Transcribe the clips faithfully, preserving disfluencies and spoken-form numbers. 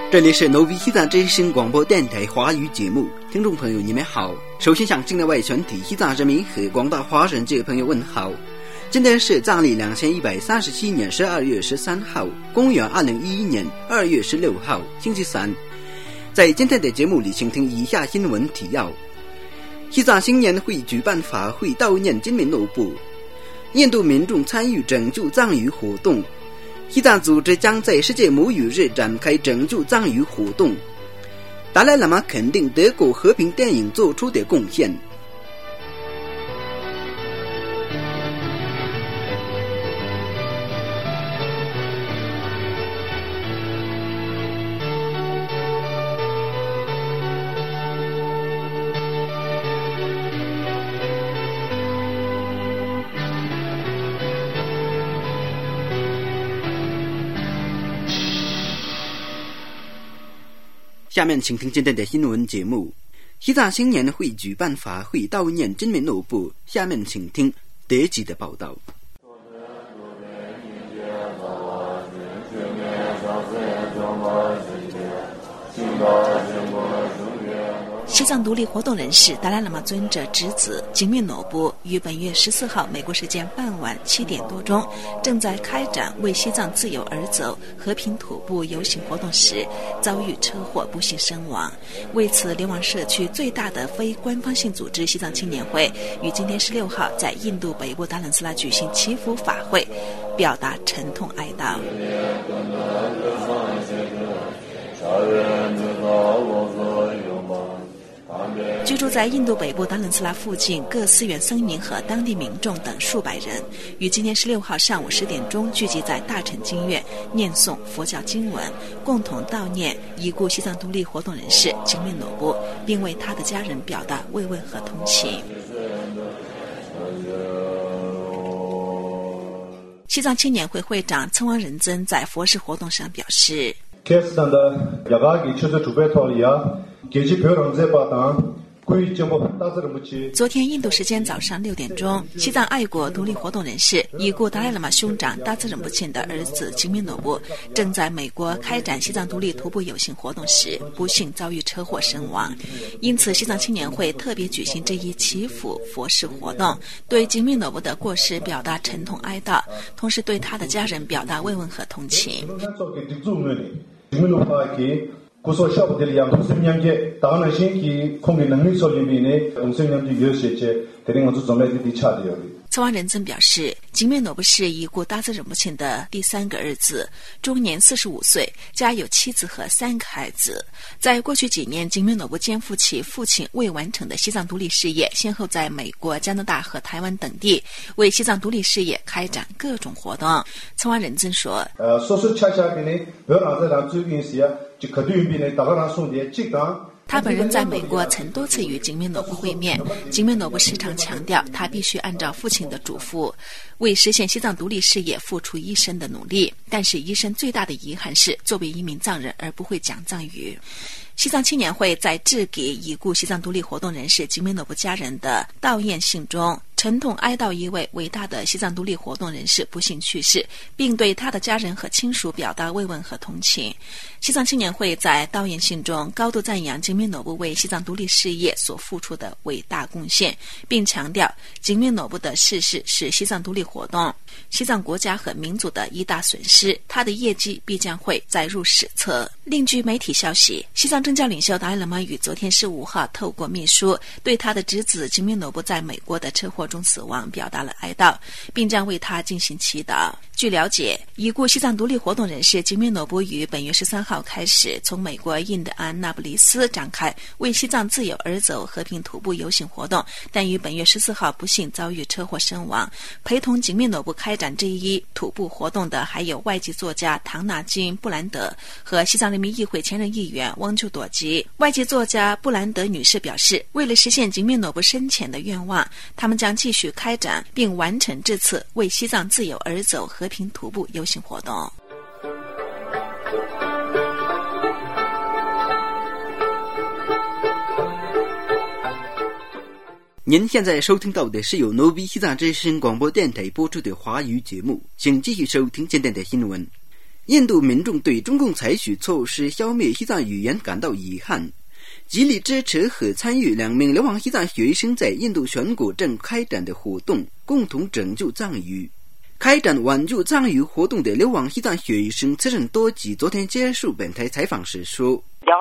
这里是 Novi 西藏之声广播电台华语节目，听众朋友你们好。首先向境内外全体西藏人民和广大华人界朋友问好。今天是藏历两千一百三十七年十二月十三号，公元二零一一年二月十六号，星期三。在今天的节目里，请听以下新闻提要：西藏新年会举办法会悼念金敏诺布，印度民众参与拯救藏语活动。西藏组织将在世界母语日展开拯救藏语活动。达赖喇嘛肯定德国和平电影做出的贡献。下面请听今天的新闻节目。西藏新年会举办法会悼念金敏诺布，下面请听德吉的报道。 西藏独立活动人士达赖喇嘛尊者侄子金敏诺布于本月十四号美国时间傍晚七点多钟，正在开展为西藏自由而走和平徒步游行活动时，遭遇车祸不幸身亡。为此，流亡社区最大的非官方性组织西藏青年会于今天十六号在印度北部达兰斯拉举行祈福法会，表达沉痛哀悼。居住在印度北部达兰斯拉附近各寺院僧民和当地民众等数百人，于今天十六号上午十点钟聚集在大乘经院念诵佛教经文，共同悼念已故西藏独立活动人士金敏诺布，并为他的家人表达慰问和同情。西藏青年会会长蹭王仁增在佛事活动上表示，昨天印度时间早上六点钟，西藏爱国独立活动人士已故达赖喇嘛兄长达孜仁波切的儿子金敏诺布正在美国开展西藏独立徒步游行活动时，不幸遭遇车祸身亡。因此，西藏青年会特别举行这一祈福佛事活动，对金敏诺布的过世表达沉痛哀悼，同时对他的家人表达慰问和同情。구소샤부들이야 동생님께 다른 신기 공기 능력 소리미네 동생님도 요시체 대링 아주 좀에디 차디요。蹭王仁增表示，金敏诺布是已故达孜仁波切的第三个儿子，终年四十五岁，家有妻子和三个孩子。在过去几年，金敏诺布肩负起父亲未完成的西藏独立事业，先后在美国、加拿大和台湾等地为西藏独立事业开展各种活动。蹭王仁增说，呃，说是恰恰给你不要让这让最近些就可对比呢，大概让送的这个。他本人在美国曾多次与金敏诺布会面，金敏诺布时常强调他必须按照父亲的嘱咐，为实现西藏独立事业付出一生的努力。但是一生最大的遗憾是作为一名藏人而不会讲藏语。西藏青年会在致给已故西藏独立活动人士金敏诺布家人的悼唁信中，沉痛哀悼一位伟大的西藏独立活动人士不幸去世，并对他的家人和亲属表达慰问和同情。西藏青年会在悼唁信中高度赞扬金敏诺布为西藏独立事业所付出的伟大贡献，并强调金敏诺布的逝世是西藏独立活动、西藏国家和民族的一大损失，他的业绩必将会载入史册。另据媒体消息，西藏政教领袖达赖喇嘛于昨天十五号透过秘书对他的侄子金敏诺布在美国的车祸中死亡表达了哀悼，并将为他进行祈祷。据了解，已故西藏独立活动人士金敏诺布于本月十三号开始从美国印第安纳布里斯展开为西藏自由而走和平徒步游行活动，但于本月十四号不幸遭遇车祸身亡。陪同金敏诺布开展这一徒步活动的还有外籍作家唐纳金·布兰德和西藏人民议会前任议员汪丘朵吉。外籍作家布兰德女士表示，为了实现金敏诺布生前的愿望，他们将继续开展并完成这次为西藏自由而走和平徒步游行活动。 您现在收听到的是由 Novi 西藏之声广播电台播出的华语节目，请继续收听今天的新闻。 印度民众对中共采取措施消灭西藏语言感到遗憾，极力支持和参与两名流亡西藏学生在印度全国正开展的活动，共同拯救藏语。开展挽救藏语活动的流亡西藏学生次仁多吉昨天接受本台采访时说，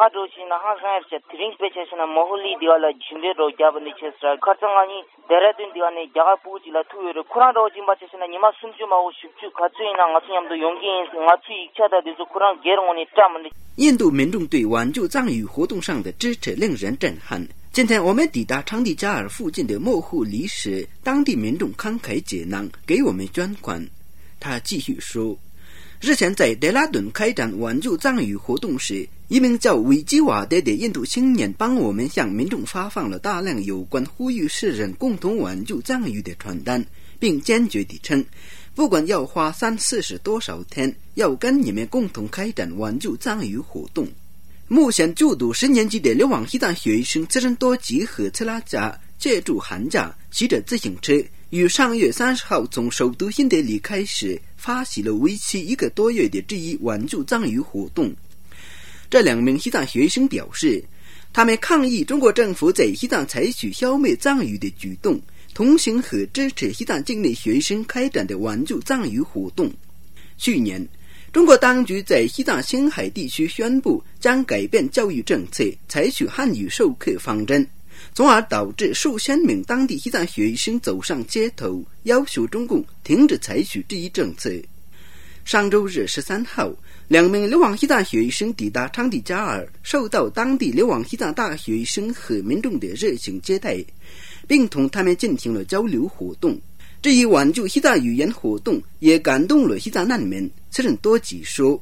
印度民众对挽救藏语活动上的支持令人震撼。今天我们抵达昌迪加尔附近的莫户里时，当地民众慷慨解囊，给我们捐款。他继续说，日前在德拉顿开展挽救藏语活动时，一名叫维基瓦德的印度青年帮我们向民众发放了大量有关呼吁世人共同挽救藏语的传单，并坚决地称，不管要花三四十多少天，要跟你们共同开展挽救藏语活动。目前就读十年级的流亡西藏学生次仁多吉和次拉加借助寒假骑着自行车，于上月三十号从首都新德里开始发起了为期一个多月的这一挽救藏语活动。这两名西藏学生表示，他们抗议中国政府在西藏采取消灭藏语的举动，同情和支持西藏境内学生开展的挽救藏语活动。去年中国当局在西藏青海地区宣布将改变教育政策，采取汉语授课方针，从而导致数千名当地西藏学生走上街头，要求中共停止采取这一政策。上周日十三号，两名流亡西藏学生抵达昌迪加尔，受到当地流亡西藏大学生和民众的热情接待，并同他们进行了交流活动。这一挽救西藏语言活动也感动了西藏难民。次仁多吉说，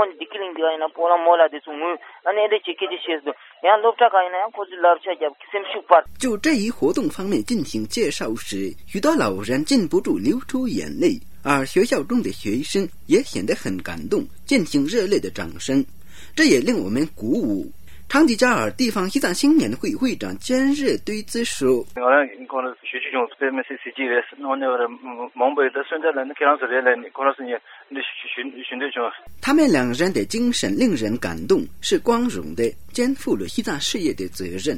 就这一活动方面进行介绍时，许多老人禁不住流出眼泪，而学校中的学生也显得很感动，进行热烈的掌声，这也令我们鼓舞。昌迪加尔地方西藏青年会会长坚日堆兹说，他们两人的精神令人感动，是光荣的，肩负了西藏事业的责任。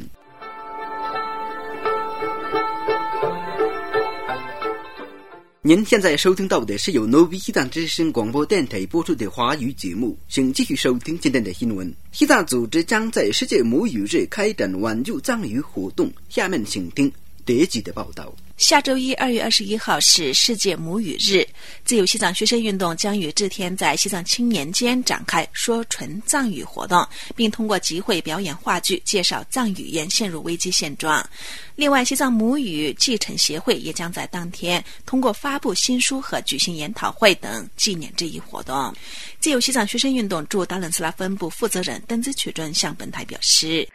您现在收听到的是由 Novi 西藏之声广播电台播出的华语节目，请继续收听今天的新闻。西藏组织将在世界母语日开展挽救藏语活动，下面请听德吉的报道。 下周一二月二十一号是世界母语日，自由西藏学生运动将于这天在西藏青年间展开说纯藏语活动，并通过集会表演话剧介绍藏语言陷入危机现状。另外，西藏母语继承协会也将在当天通过发布新书和举行研讨会等纪念这一活动。自由西藏学生运动驻达伦斯拉分部负责人邓子曲准向本台表示，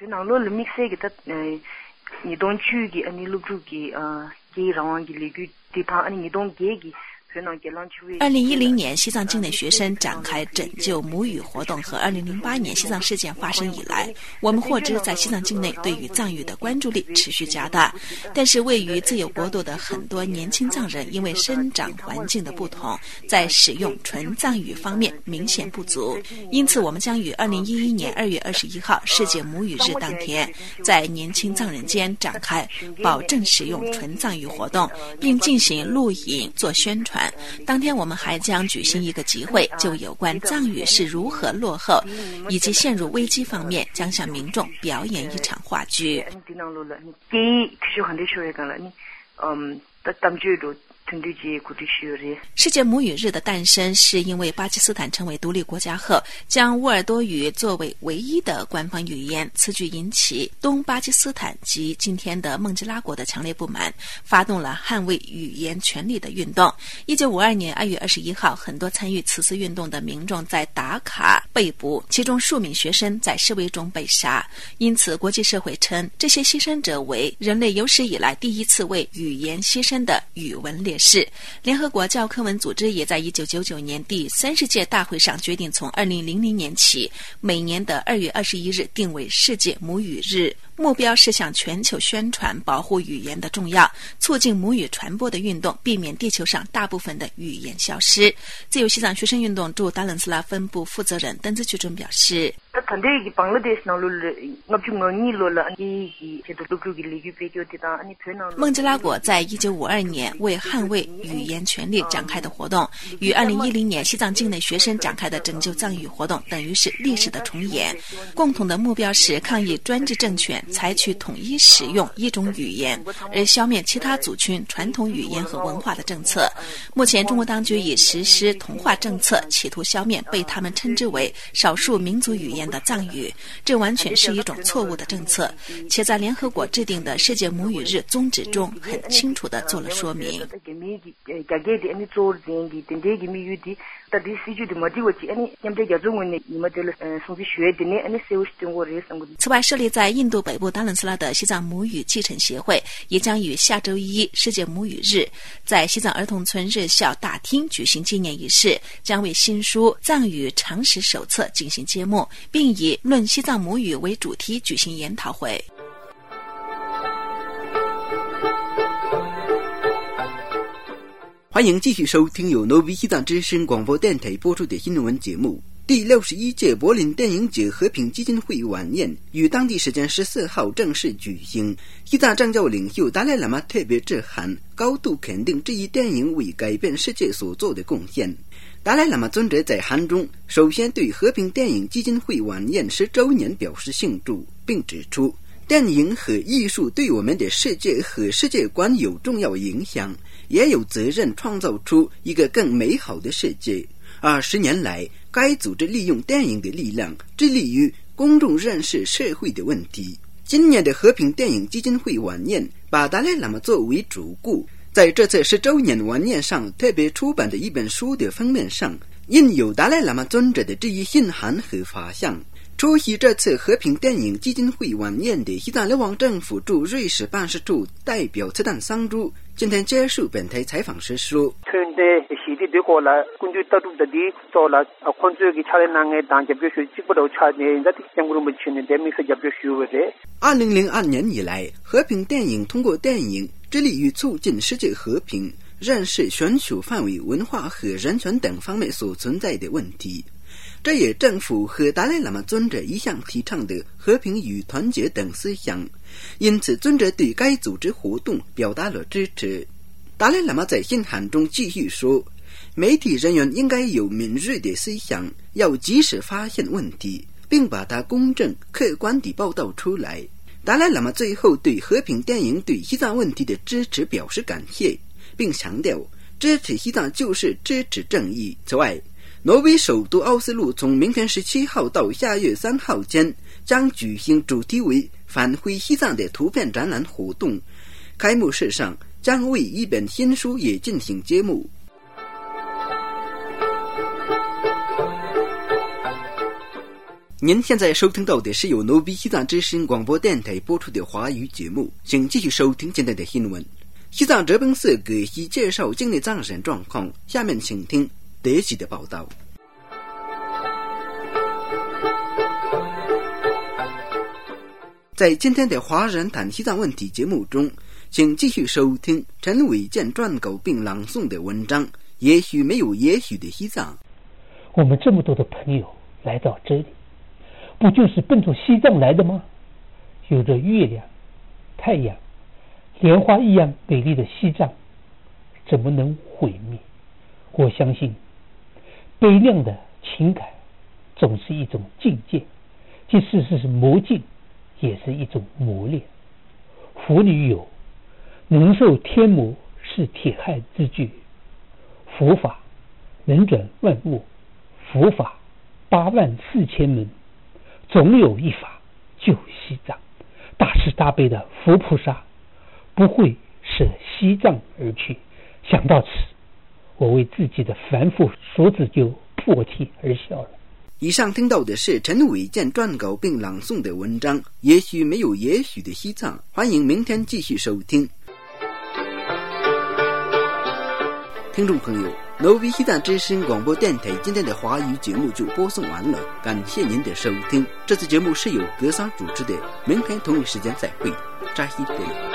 你东去给你录住给呃给让我给那个地方你东给给二零一零年西藏境内学生展开拯救母语活动和二零零八年西藏事件发生以来，我们获知在西藏境内对于藏语的关注力持续加大，但是位于自由国度的很多年轻藏人因为生长环境的不同，在使用纯藏语方面明显不足，因此我们将于二零一一年二月二十一号世界母语日当天在年轻藏人间展开保证使用纯藏语活动，并进行录影做宣传。当天我们还将举行一个集会，就有关藏语是如何落后以及陷入危机方面，将向民众表演一场话剧。世界母语日的诞生是因为巴基斯坦成为独立国家后，将沃尔多语作为唯一的官方语言，此举引起东巴基斯坦及今天的孟加拉国的强烈不满，发动了捍卫语言权利的运动。一九五二年二月二十一号，很多参与此次运动的民众在达卡被捕，其中数名学生在示威中被杀，因此国际社会称这些牺牲者为人类有史以来第一次为语言牺牲的语文烈士。 示，联合国教科文组织也在一九九九年第三十届大会上决定，从二零零零年起，每年的二月二十一日定为世界母语日。目标是向全球宣传保护语言的重要，促进母语传播的运动，避免地球上大部分的语言消失。自由西藏学生运动驻达伦斯拉分部负责人邓子曲准表示，孟加拉国在一九五二年为捍卫语言权利展开的活动，与二零一零年西藏境内学生展开的拯救藏语活动等于是历史的重演。共同的目标是抗议专制政权采取统一使用一种语言，而消灭其他族群传统语言和文化的政策。目前中国当局已实施同化政策，企图消灭被他们称之为少数民族语言的藏语，这完全是一种错误的政策，且在联合国制定的世界母语日宗旨中很清楚地做了说明。此外，设立在印度北部达伦斯拉的西藏母语继承协会也将于下周一世界母语日在西藏儿童村日校大厅举行纪念仪式，将为新书《藏语常识手册》进行揭幕，并以论西藏母语为主题举行研讨会。 欢迎继续收听由诺比西藏之声广播电台播出的新闻节目。第六十一届柏林电影节和平基金会晚宴于当地时间十四号正式举行。西藏政教领袖达赖喇嘛特别致函，高度肯定这一电影为改变世界所做的贡献。达赖喇嘛尊者在函中首先对和平电影基金会晚宴十周年表示庆祝，并指出电影和艺术对我们的世界和世界观有重要影响，也有责任创造出一个更美好的世界。二十年来，该组织利用电影的力量，致力于公众认识社会的问题。今年的和平电影基金会晚宴把达赖喇嘛作为主顾，在这次十周年晚宴上特别出版的一本书的封面上，印有达赖喇嘛尊者的这一信函和法像。出席这次和平电影基金会晚宴的西藏流亡政府驻瑞士办事处代表次旦桑珠今天接受本台采访时说，二零零二年以来，和平电影通过电影致力于促进世界和平，认识全球范围文化和人权等方面所存在的问题。这也正符合达赖喇嘛尊者一向提倡的和平与团结等思想，因此尊者对该组织活动表达了支持。达赖喇嘛在信函中继续说，媒体人员应该有敏锐的思想，要及时发现问题，并把它公正客观地报道出来。达赖喇嘛最后对和平电影对西藏问题的支持表示感谢，并强调支持西藏就是支持正义。此外，挪威首都奥斯陆从明天十七号到下月三号间将举行主题为返回西藏的图片展览活动，开幕式上将为一本新书也进行揭幕。您现在收听到的是由挪威西藏之声广播电台播出的华语节目，请继续收听今天的新闻。西藏哲本社葛西介绍境内藏人状况，下面请听德西的报道。在今天的华人谈西藏问题节目中，请继续收听陈伟健撰稿并朗诵的文章，也许没有也许的西藏。 我们这么多的朋友来到这里，不就是奔着西藏来的吗？有着月亮、太阳、莲花一样美丽的西藏，怎么能毁灭？我相信悲凉的情感总是一种境界，即使是魔境，也是一种磨练。佛里有能受天魔是铁汉之句，佛法能转万物，佛法八万四千门，总有一法救西藏。大慈大悲的佛菩萨不会舍西藏而去。想到此，我为自己的凡夫所指就破涕而笑了。 以上听到的是陈伟健撰稿并朗诵的文章，也许没有也许的西藏。欢迎明天继续收听。 听众朋友，挪威西藏之声广播电台今天的华语节目就播送完了，感谢您的收听。这次节目是由格桑主持的，明天同一时间再会，扎西德。